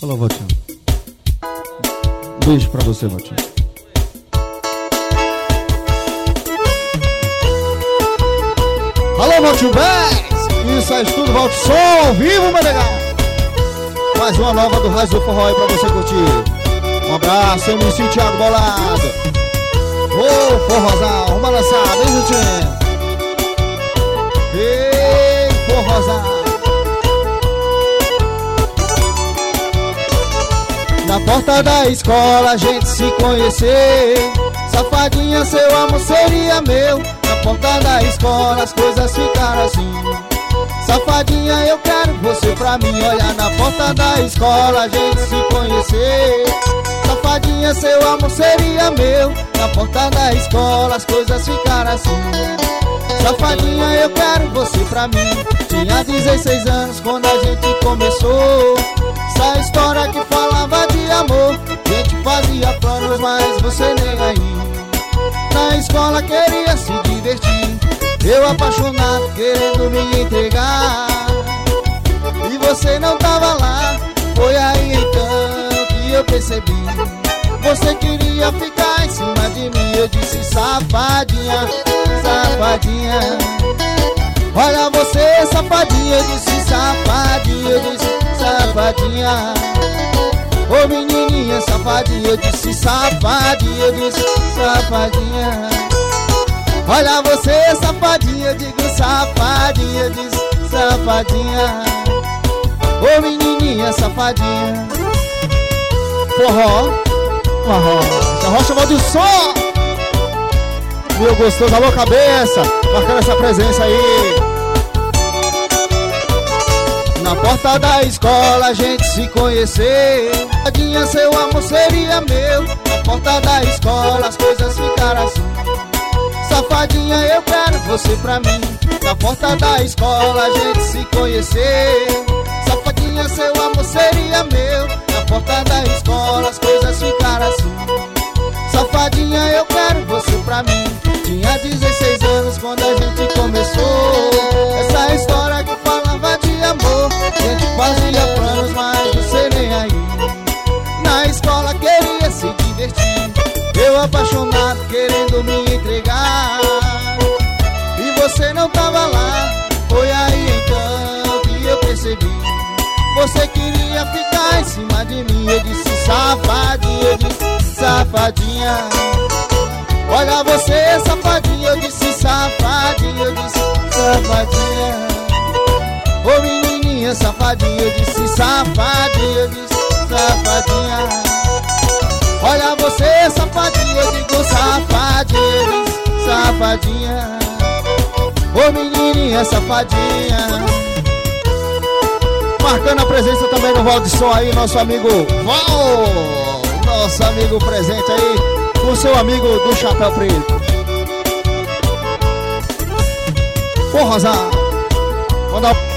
Falou, Valtinho. Beijo pra você, Valtinho. Alô, Valtinho Bass! Isso é tudo, Valtinho Som ao vivo, meu legal! Mais uma nova do Raiz do Forró aí pra você curtir. Um abraço, MC Thiago Bolado. Ô, forrozão, vamos balançar, bem juntinho. Ei, forrozão. Na porta da escola a gente se conhecer. Safadinha, seu amor seria meu. Na porta da escola as coisas ficaram assim. Safadinha, eu quero você pra mim. Olha, na porta da escola a gente se conhecer. Safadinha, seu amor seria meu. Na porta da escola as coisas ficaram assim. Safadinha, eu quero você pra mim. Tinha 16 anos quando a gente começou. Essa história que falava de amor. A gente fazia planos, mas você nem aí. Na escola queria se divertir. Eu apaixonado, querendo me entregar. E você não tava lá. Foi aí então que eu percebi. Você queria ficar em cima de mim. Eu disse safadinha, safadinha. Olha você, safadinha. Eu disse safadinha, eu disse safadinha. Ô menininha safadinha. Eu disse safadinha, eu disse safadinha. Olha você, safadinha. Eu digo safadinha, eu disse safadinha. Ô menininha safadinha. Forró, forró, forró chamou de som. Meu gostoso, alô cabeça, marcando essa presença aí. Na porta da escola a gente se conhecer. Safadinha, seu amor seria meu. Na porta da escola as coisas ficaram assim. Safadinha, eu quero você pra mim. Na porta da escola a gente se conhecer. Safadinha, seu amor seria meu. Na porta da escola as coisas ficaram assim. Safadinha, eu quero você pra mim. Tinha 16 anos quando a gente começou. Essa história que falava de amor. A gente fazia planos, mas você nem aí. Na escola queria se divertir. Eu apaixonado, querendo me entregar. E você não tava lá. Foi aí então que eu percebi. Você queria ficar em cima de mim. Eu disse safadinha, eu disse safadinha. Olha você, safadinha. Eu disse safadinha, eu disse safadinha. Ô menininha safadinha. Eu disse safadinha, eu disse safadinha. Olha você, safadinha. Eu digo safadinha, eu disse safadinha. Ô menininha safadinha. Marcando a presença também no Valdisson aí, nosso amigo Val. Nosso amigo presente aí, com seu amigo do Chapéu Preto. Forrozão, manda